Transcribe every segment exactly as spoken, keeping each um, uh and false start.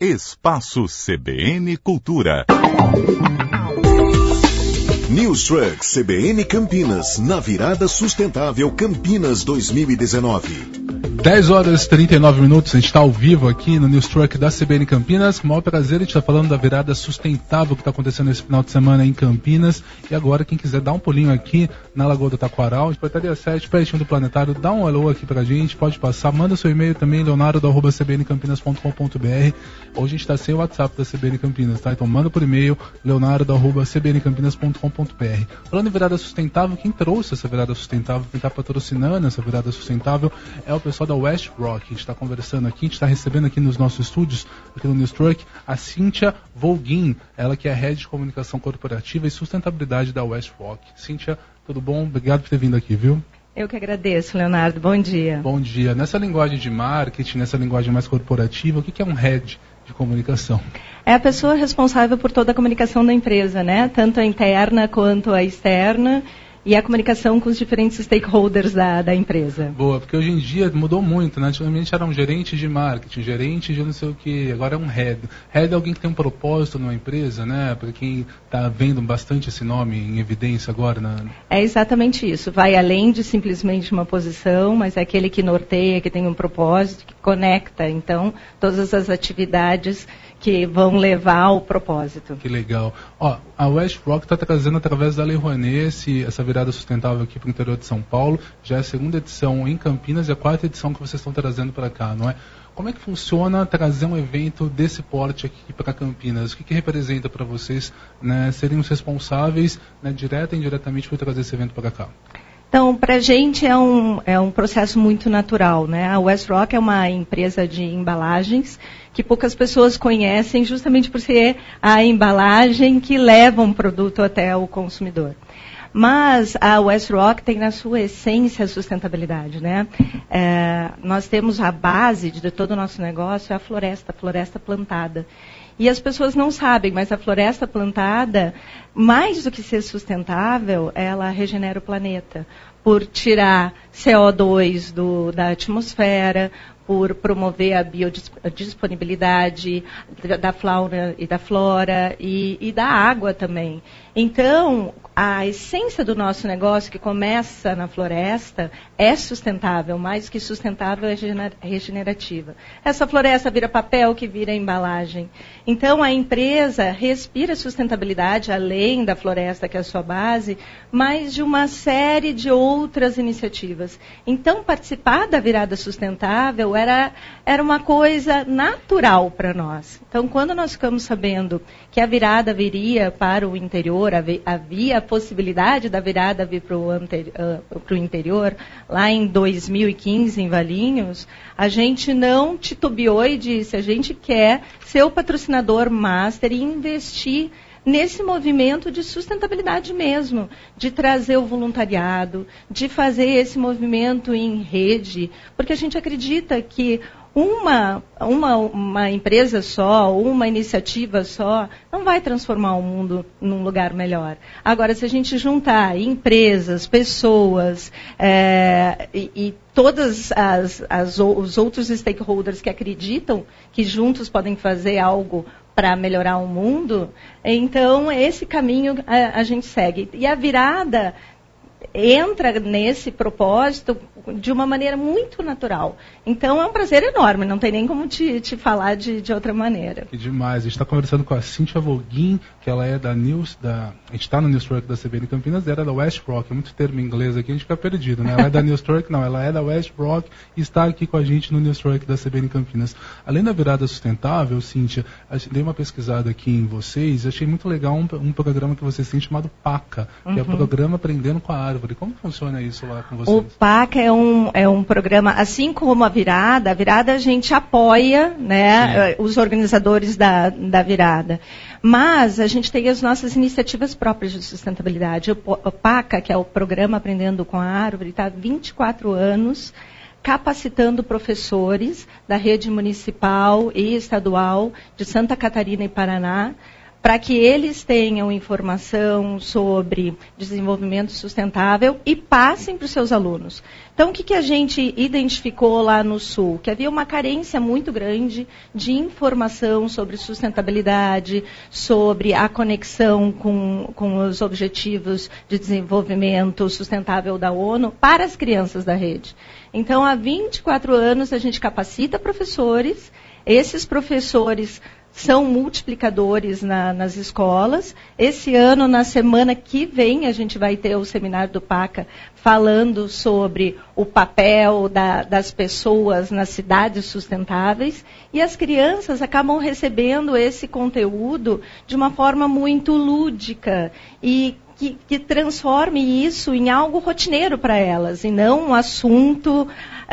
Espaço C B N Cultura. News Truck C B N Campinas, na virada sustentável Campinas dois mil e dezenove. dez horas e trinta e nove minutos, a gente está ao vivo aqui no News Truck da C B N Campinas. Com o maior prazer, a gente está falando da virada sustentável que está acontecendo esse final de semana em Campinas. E agora, quem quiser dar um pulinho aqui na Lagoa do Taquaral, a gente Portaria sete, pertinho do Planetário, dá um alô aqui pra gente, pode passar, manda seu e-mail também, leonardo arroba c b n campinas ponto com ponto b r. Hoje a gente está sem o WhatsApp da C B N Campinas, tá? Então manda por e-mail, leonardo arroba c b n campinas ponto com ponto b r. Falando em virada sustentável, quem trouxe essa virada sustentável, quem está patrocinando essa virada sustentável é o pessoal da West Rock. A gente está conversando aqui, a gente está recebendo aqui nos nossos estúdios, aqui no News Truck, a Cíntia Volguin, ela que é a Head de Comunicação Corporativa e Sustentabilidade da West Rock. Cíntia, tudo bom? Obrigado por ter vindo aqui, viu? Eu que agradeço, Leonardo. Bom dia. Bom dia. Nessa linguagem de marketing, nessa linguagem mais corporativa, o que é um Head de Comunicação? É a pessoa responsável por toda a comunicação da empresa, né? Tanto a interna quanto a externa. E a comunicação com os diferentes stakeholders da, da empresa. Boa, porque hoje em dia mudou muito, né? Antigamente era um gerente de marketing, gerente de não sei o que, agora é um head. Head é alguém que tem um propósito numa empresa, né? Para quem está vendo bastante esse nome em evidência agora. Né? É exatamente isso. Vai além de simplesmente uma posição, mas é aquele que norteia, que tem um propósito, que conecta, então, todas as atividades que vão levar ao propósito. Que legal. Ó, a West Rock está trazendo através da Lei Rouanet esse, essa virada sustentável aqui para o interior de São Paulo. Já é a segunda edição em Campinas e a quarta edição que vocês estão trazendo para cá, não é? Como é que funciona trazer um evento desse porte aqui para Campinas? O que, que representa para vocês, né, serem os responsáveis, né, direta e indiretamente por trazer esse evento para cá? Então, para a gente é um, é um processo muito natural, né? A West Rock é uma empresa de embalagens que poucas pessoas conhecem justamente por ser a embalagem que leva um produto até o consumidor. Mas a West Rock tem na sua essência a sustentabilidade, né? É, nós temos a base de todo o nosso negócio, é a floresta, a floresta plantada. E as pessoas não sabem, mas a floresta plantada, mais do que ser sustentável, ela regenera o planeta. Por tirar C O dois do, da atmosfera, por promover a biodisponibilidade da fauna e da flora e, e da água também. Então, a essência do nosso negócio, que começa na floresta, é sustentável, mais que sustentável é regenerativa. Essa floresta vira papel, que vira embalagem. Então, a empresa respira sustentabilidade, além da floresta, que é a sua base, mas de uma série de outras iniciativas. Então, participar da virada sustentável era, era uma coisa natural para nós. Então, quando nós ficamos sabendo que a virada viria para o interior, havia a possibilidade da virada vir para o interior, lá em dois mil e quinze, em Valinhos, a gente não titubeou e disse, a gente quer ser o patrocinador master e investir nesse movimento de sustentabilidade mesmo, de trazer o voluntariado, de fazer esse movimento em rede, porque a gente acredita que Uma, uma, uma empresa só, uma iniciativa só, não vai transformar o mundo num lugar melhor. Agora, se a gente juntar empresas, pessoas é, e, e todos os outros stakeholders que acreditam que juntos podem fazer algo para melhorar o mundo, então esse caminho a, a gente segue. E a virada entra nesse propósito de uma maneira muito natural. Então é um prazer enorme, não tem nem como te, te falar de, de outra maneira. Que demais. A gente está conversando com a Cíntia Volguin, que ela é da News, da, a gente está no News Truck da C B N Campinas, ela é da West Rock, é muito termo em inglês aqui, a gente fica perdido, né? Ela é da News Truck, não, ela é da West Rock e está aqui com a gente no News Truck da C B N Campinas. Além da virada sustentável, Cíntia, a gente deu uma pesquisada aqui em vocês, achei muito legal um, um programa que vocês têm chamado PACA, que uhum. é o Programa Aprendendo com a Árvore. Como funciona isso lá com vocês? O PACA é um, é um programa, assim como a virada, a virada a gente apoia, né, os organizadores da, da virada. Mas a gente tem as nossas iniciativas próprias de sustentabilidade. O, o PACA, que é o Programa Aprendendo com a Árvore, está há vinte e quatro anos capacitando professores da rede municipal e estadual de Santa Catarina e Paraná para que eles tenham informação sobre desenvolvimento sustentável e passem para os seus alunos. Então, o que, que a gente identificou lá no Sul? Que havia uma carência muito grande de informação sobre sustentabilidade, sobre a conexão com, com os objetivos de desenvolvimento sustentável da ONU para as crianças da rede. Então, há vinte e quatro anos, a gente capacita professores, esses professores são multiplicadores na, nas escolas. Esse ano, na semana que vem, a gente vai ter o seminário do PACA falando sobre o papel da, das pessoas nas cidades sustentáveis. E as crianças acabam recebendo esse conteúdo de uma forma muito lúdica e que, que transforme isso em algo rotineiro para elas, e não um assunto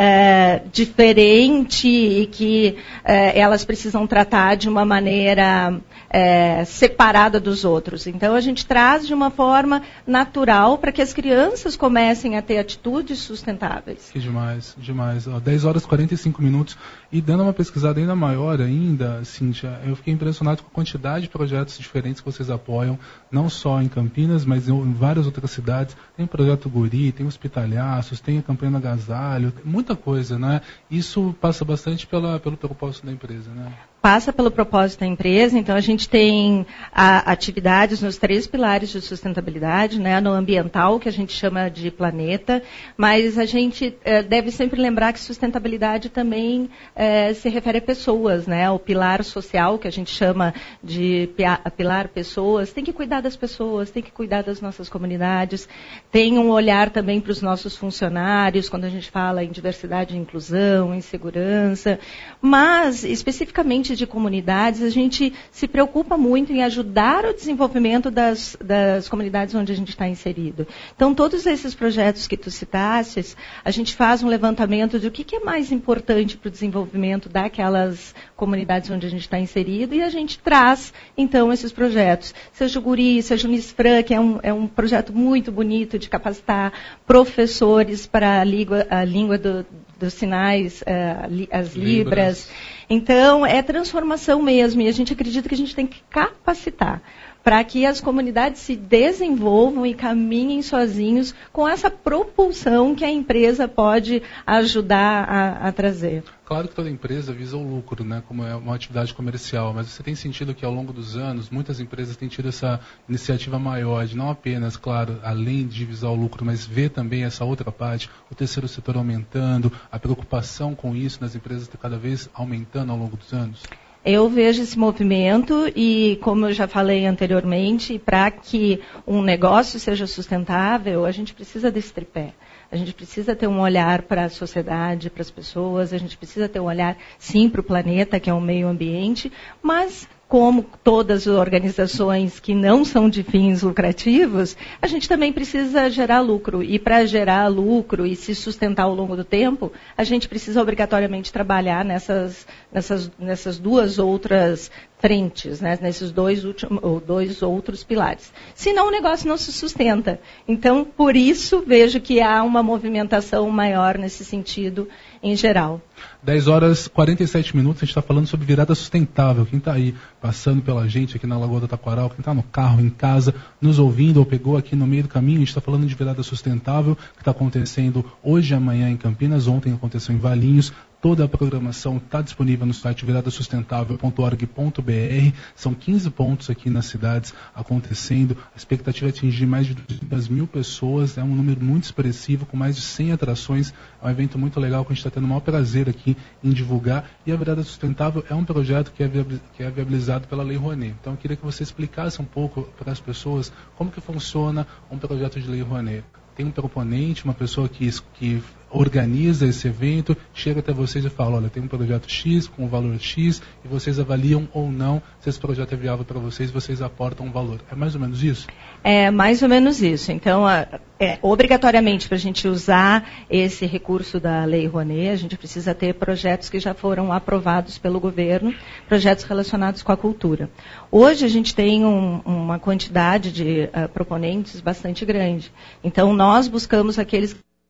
é, diferente e que é, elas precisam tratar de uma maneira é, separada dos outros. Então, a gente traz de uma forma natural para que as crianças comecem a ter atitudes sustentáveis. Que demais, demais. Ó, dez horas e quarenta e cinco minutos. E dando uma pesquisada ainda maior ainda, Cíntia, eu fiquei impressionado com a quantidade de projetos diferentes que vocês apoiam, não só em Campinas, mas em várias outras cidades. Tem o Projeto Guri, tem Hospitalhaços, tem a Campanha do Agasalho, muita coisa, né? Isso passa bastante pela, pelo propósito da empresa, né? Passa pelo propósito da empresa, então a gente tem a, atividades nos três pilares de sustentabilidade, né, no ambiental, que a gente chama de planeta, mas a gente eh, deve sempre lembrar que sustentabilidade também eh, se refere a pessoas, né, o pilar social, que a gente chama de pia, pilar pessoas, tem que cuidar das pessoas, tem que cuidar das nossas comunidades, tem um olhar também para os nossos funcionários, quando a gente fala em diversidade e inclusão, em segurança, mas especificamente de comunidades, a gente se preocupa muito em ajudar o desenvolvimento das, das comunidades onde a gente está inserido. Então, todos esses projetos que tu citastes, a gente faz um levantamento de o que, que é mais importante para o desenvolvimento daquelas comunidades onde a gente está inserido e a gente traz, então, esses projetos. Seja o Guri, seja o Nisfran, que é um, é um projeto muito bonito de capacitar professores para a língua, a língua do, dos sinais, uh, as libras. libras. Então, é transformação mesmo, e a gente acredita que a gente tem que capacitar para que as comunidades se desenvolvam e caminhem sozinhos com essa propulsão que a empresa pode ajudar a, a trazer. Claro que toda empresa visa o lucro, né, como é uma atividade comercial, mas você tem sentido que ao longo dos anos, muitas empresas têm tido essa iniciativa maior de não apenas, claro, além de visar o lucro, mas ver também essa outra parte, o terceiro setor aumentando, a preocupação com isso nas empresas cada vez aumentando ao longo dos anos? Eu vejo esse movimento e, como eu já falei anteriormente, para que um negócio seja sustentável, a gente precisa desse tripé. A gente precisa ter um olhar para a sociedade, para as pessoas, a gente precisa ter um olhar, sim, para o planeta, que é o meio ambiente, mas como todas as organizações que não são de fins lucrativos, a gente também precisa gerar lucro. E para gerar lucro e se sustentar ao longo do tempo, a gente precisa obrigatoriamente trabalhar nessas, nessas, nessas duas outras frentes, né? Nesses dois, últimos, ou dois outros pilares. Senão o negócio não se sustenta. Então, por isso, vejo que há uma movimentação maior nesse sentido em geral. dez horas e quarenta e sete minutos, a gente está falando sobre virada sustentável. Quem está aí passando pela gente aqui na Lagoa do Taquaral, quem está no carro, em casa, nos ouvindo ou pegou aqui no meio do caminho, a gente está falando de virada sustentável, que está acontecendo hoje e amanhã em Campinas, ontem aconteceu em Valinhos. Toda a programação está disponível no site virada sustentável ponto org ponto b r. São quinze pontos aqui nas cidades acontecendo. A expectativa é atingir mais de duzentas mil pessoas. É um número muito expressivo, com mais de cem atrações. É um evento muito legal que a gente está tendo o maior prazer aqui em divulgar. E a Virada Sustentável é um projeto que é viabilizado pela Lei Rouanet. Então eu queria que você explicasse um pouco para as pessoas como que funciona um projeto de Lei Rouanet. Tem um proponente, uma pessoa que, que organiza esse evento, chega até vocês e fala, olha, tem um projeto X com um valor X, e vocês avaliam ou não se esse projeto é viável para vocês, vocês aportam um valor. É mais ou menos isso? É mais ou menos isso. Então, é, obrigatoriamente, para a gente usar esse recurso da Lei Rouanet, a gente precisa ter projetos que já foram aprovados pelo governo, projetos relacionados com a cultura. Hoje, a gente tem um, uma quantidade de uh, proponentes bastante grande. Então, nós buscamos aqueles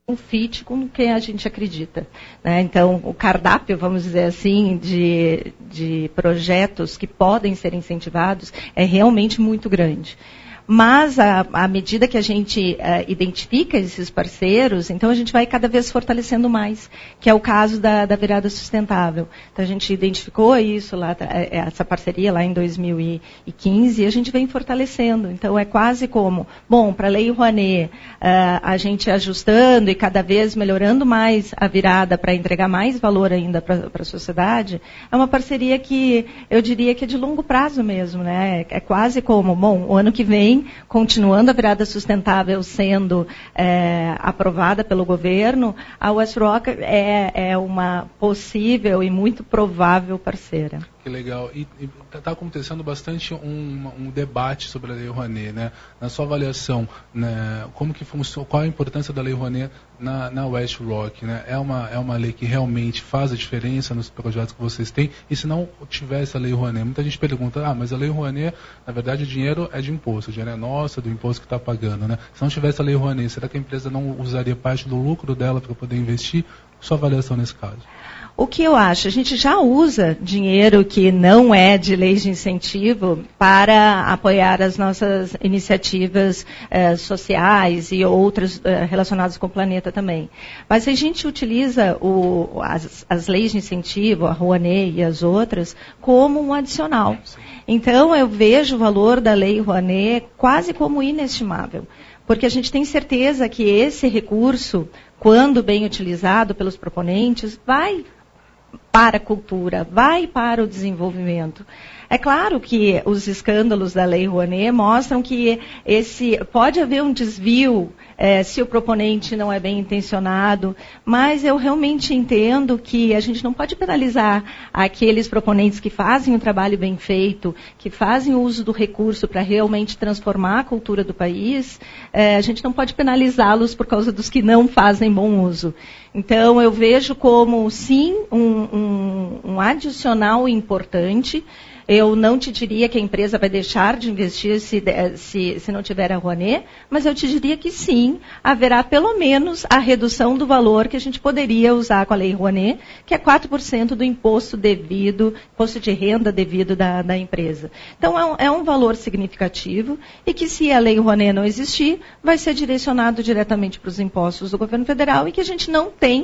um fit com quem a gente acredita, né? Então, o cardápio, vamos dizer assim, de, de projetos que podem ser incentivados é realmente muito grande. Mas, à, à medida que a gente uh, identifica esses parceiros, então a gente vai cada vez fortalecendo mais, que é o caso da, da virada sustentável. Então, a gente identificou isso, lá, essa parceria lá em dois mil e quinze, e a gente vem fortalecendo. Então, é quase como, bom, para a Lei Rouanet, uh, a gente ajustando e cada vez melhorando mais a virada para entregar mais valor ainda para a sociedade, é uma parceria que eu diria que é de longo prazo mesmo, né? É quase como, bom, o ano que vem, continuando a virada sustentável sendo é, aprovada pelo governo, a WestRock é, é uma possível e muito provável parceira. Que legal. E está acontecendo bastante um, um debate sobre a Lei Rouanet, né? Na sua avaliação, né, como que funciona, qual a importância da Lei Rouanet na, na WestRock, né? É uma, é uma lei que realmente faz a diferença nos projetos que vocês têm? E se não tivesse a Lei Rouanet, muita gente pergunta, ah, mas a Lei Rouanet, na verdade, o dinheiro é de imposto, o dinheiro é nosso, é do imposto que está pagando, né? Se não tivesse a Lei Rouanet, será que a empresa não usaria parte do lucro dela para poder investir? Sua avaliação nesse caso? O que eu acho? A gente já usa dinheiro que não é de leis de incentivo para apoiar as nossas iniciativas eh, sociais e outras eh, relacionadas com o planeta também. Mas a gente utiliza o, as, as leis de incentivo, a Rouanet e as outras, como um adicional. Então, eu vejo o valor da Lei Rouanet quase como inestimável. Porque a gente tem certeza que esse recurso, quando bem utilizado pelos proponentes, vai para a cultura, vai para o desenvolvimento. É claro que os escândalos da Lei Rouanet mostram que esse, pode haver um desvio é, se o proponente não é bem intencionado, mas eu realmente entendo que a gente não pode penalizar aqueles proponentes que fazem um trabalho bem feito, que fazem o uso do recurso para realmente transformar a cultura do país, é, a gente não pode penalizá-los por causa dos que não fazem bom uso. Então, eu vejo como, sim, um, um, um adicional importante. Eu não te diria que a empresa vai deixar de investir se, se, se não tiver a Rouanet, mas eu te diria que sim, haverá pelo menos a redução do valor que a gente poderia usar com a Lei Rouanet, que é quatro por cento do imposto devido, imposto de renda devido da, da empresa. Então, é um, é um valor significativo e que, se a Lei Rouanet não existir, vai ser direcionado diretamente para os impostos do governo federal e que a gente não tem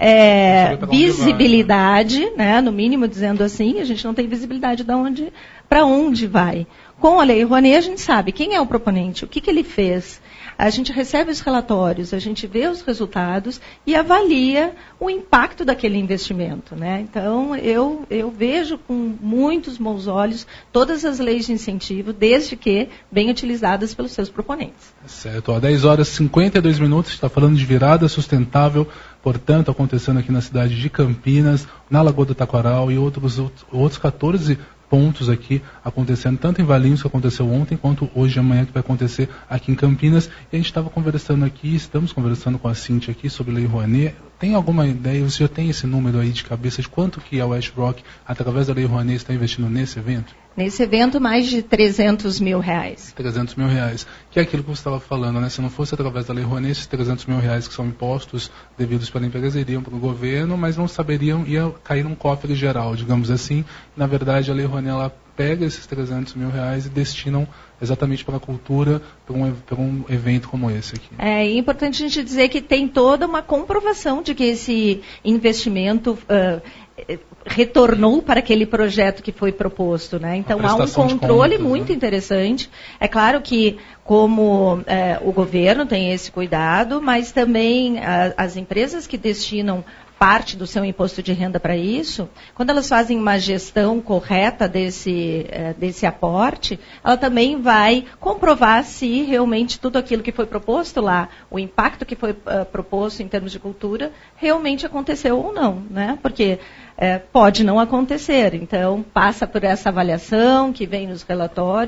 é, visibilidade, vai, né? né, no mínimo dizendo assim, a gente não tem visibilidade de onde para onde vai. Com a Lei Rouanet, a gente sabe quem é o proponente, o que, que ele fez. A gente recebe os relatórios, a gente vê os resultados e avalia o impacto daquele investimento, né? Então, eu, eu vejo com muitos bons olhos todas as leis de incentivo, desde que bem utilizadas pelos seus proponentes. Certo. Ó, dez horas e cinquenta e dois minutos, está falando de virada sustentável, portanto, acontecendo aqui na cidade de Campinas, na Lagoa do Taquaral e outros, outros catorze pontos aqui acontecendo, tanto em Valinhos, que aconteceu ontem, quanto hoje e amanhã, que vai acontecer aqui em Campinas. E a gente estava conversando aqui, estamos conversando com a Cíntia aqui sobre a Lei Rouanet. Tem alguma ideia, você já tem esse número aí de cabeça, de quanto que a WestRock, através da Lei Rouanet, está investindo nesse evento? Nesse evento, mais de trezentos mil reais. trezentos mil reais. Que é aquilo que você estava falando, né? Se não fosse através da Lei Rouanet, esses trezentos mil reais que são impostos devidos pela empresa iriam para o governo, mas não saberiam, ia cair num cofre geral, digamos assim. Na verdade, a Lei Rouanet, ela pega esses trezentos mil reais e destinam exatamente para a cultura, para um, para um evento como esse aqui. É importante a gente dizer que tem toda uma comprovação de que esse investimento uh, retornou para aquele projeto que foi proposto, né? Então, há um controle contas, muito né? interessante. É claro que, como é, o governo tem esse cuidado, mas também a, as empresas que destinam parte do seu imposto de renda para isso, quando elas fazem uma gestão correta desse, eh, desse aporte, ela também vai comprovar se realmente tudo aquilo que foi proposto lá, o impacto que foi uh, proposto em termos de cultura, realmente aconteceu ou não, né? Porque eh, pode não acontecer. Então, passa por essa avaliação que vem nos relatórios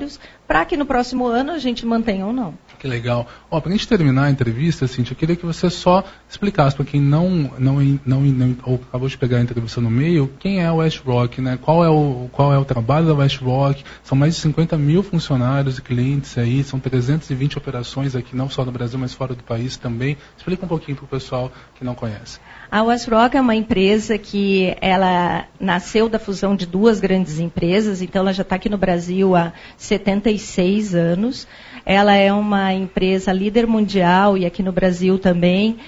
para que no próximo ano a gente mantenha ou não. Que legal. Ó, para a gente terminar a entrevista, Cíntia, eu queria que você só explicasse para quem não, não, não, não ou acabou de pegar a entrevista no meio, quem é a WestRock, né? Qual é o, qual é o trabalho da WestRock? São mais de cinquenta mil funcionários e clientes aí, são trezentas e vinte operações aqui, não só no Brasil, mas fora do país também. Explica um pouquinho para o pessoal que não conhece. A WestRock é uma empresa que ela nasceu da fusão de duas grandes empresas, então ela já está aqui no Brasil há setenta e seis anos. Ela é uma empresa líder mundial e aqui no Brasil também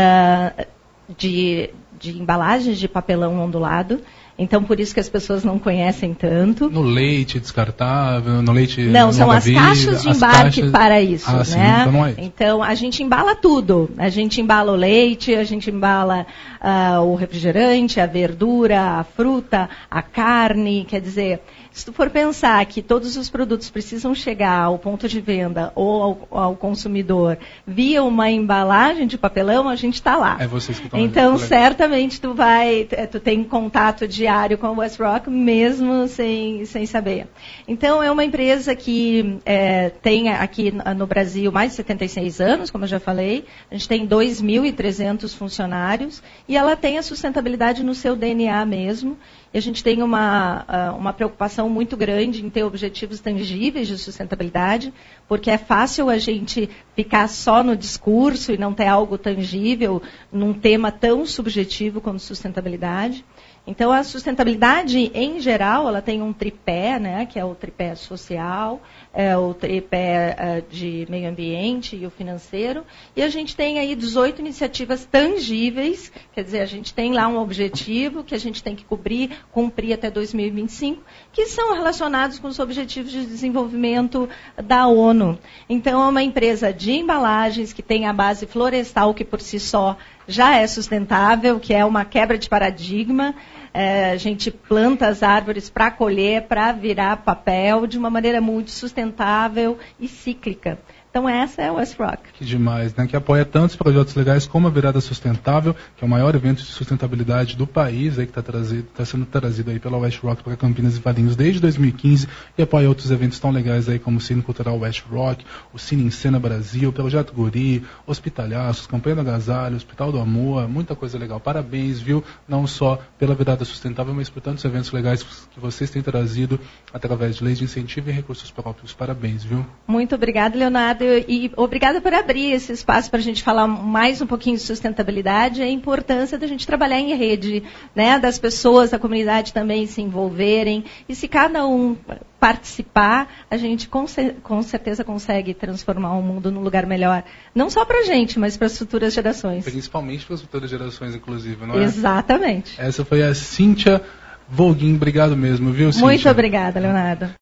uh, de, de embalagens de papelão ondulado. Então, por isso que as pessoas não conhecem tanto. No leite descartável, no leite... Não, são as vida, caixas de embarque caixas... para isso, ah, né? Sim, então, não é isso. Então, a gente embala tudo. A gente embala o leite, a gente embala uh, o refrigerante, a verdura, a fruta, a carne. Quer dizer, se tu for pensar que todos os produtos precisam chegar ao ponto de venda ou ao, ao consumidor via uma embalagem de papelão, a gente está lá. É vocês que estão Então, certamente, tu vai... Tu tem contato de diário com a WestRock, mesmo sem, sem saber. Então, é uma empresa que é, tem aqui no Brasil mais de setenta e seis anos, como eu já falei. A gente tem dois mil e trezentos funcionários e ela tem a sustentabilidade no seu D N A mesmo. E a gente tem uma, uma preocupação muito grande em ter objetivos tangíveis de sustentabilidade, porque é fácil a gente ficar só no discurso e não ter algo tangível num tema tão subjetivo como sustentabilidade. Então, a sustentabilidade, em geral, ela tem um tripé, né, que é o tripé social, é o tripé é, de meio ambiente e o financeiro. E a gente tem aí dezoito iniciativas tangíveis, quer dizer, a gente tem lá um objetivo que a gente tem que cobrir, cumprir até dois mil e vinte e cinco, que são relacionados com os objetivos de desenvolvimento da ONU. Então, é uma empresa de embalagens que tem a base florestal, que por si só já é sustentável, que é uma quebra de paradigma. É, a gente planta as árvores para colher, para virar papel, de uma maneira muito sustentável e cíclica. Então, essa é a WestRock. Que demais, né? Que apoia tantos projetos legais como a Virada Sustentável, que é o maior evento de sustentabilidade do país, aí, que está tá sendo trazido aí pela WestRock para Campinas e Valinhos desde dois mil e quinze, e apoia outros eventos tão legais aí como o Cine Cultural WestRock, o Cine em Cena Brasil, o Projeto Guri, Hospitalhaços, Campanha do Agasalho, Hospital do Amor, muita coisa legal. Parabéns, viu? Não só pela Virada Sustentável, mas por tantos eventos legais que vocês têm trazido através de leis de incentivo e recursos próprios. Parabéns, viu? Muito obrigada, Leonardo. E obrigada por abrir esse espaço para a gente falar mais um pouquinho de sustentabilidade e a importância da gente trabalhar em rede, né, das pessoas, da comunidade também se envolverem. E se cada um participar, a gente com, com certeza consegue transformar o mundo num lugar melhor. Não só para a gente, mas para as futuras gerações. Principalmente para as futuras gerações, inclusive, não é? Exatamente. Essa foi a Cíntia Voguin. Obrigado mesmo, viu, Cíntia? Muito obrigada, Leonardo.